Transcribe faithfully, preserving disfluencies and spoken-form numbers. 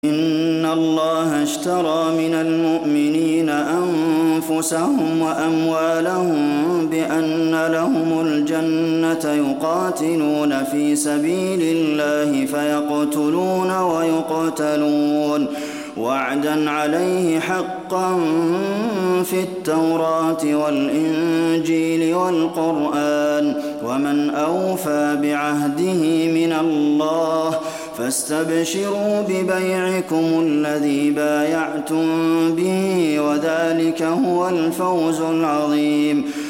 إِنَّ اللَّهَ اشْتَرَىٰ مِنَ الْمُؤْمِنِينَ أَنفُسَهُمْ وَأَمْوَالَهُم بِأَنَّ لَهُمُ الْجَنَّةَ يُقَاتِلُونَ فِي سَبِيلِ اللَّهِ فَيَقْتُلُونَ وَيُقْتَلُونَ وَعْدًا عَلَيْهِ حَقًّا فِي التَّوْرَاةِ وَالْإِنجِيلِ وَالْقُرْآنِ ۚ وَمَنْ أَوْفَىٰ بِعَهْدِهِ مِنَ اللَّهِ فَاسْتَبْشِرُوا بِبَيْعِكُمُ الَّذِي بَايَعْتُم بِهِ ۚ وَذَٰلِكَ هُوَ الْفَوْزُ الْعَظِيمُ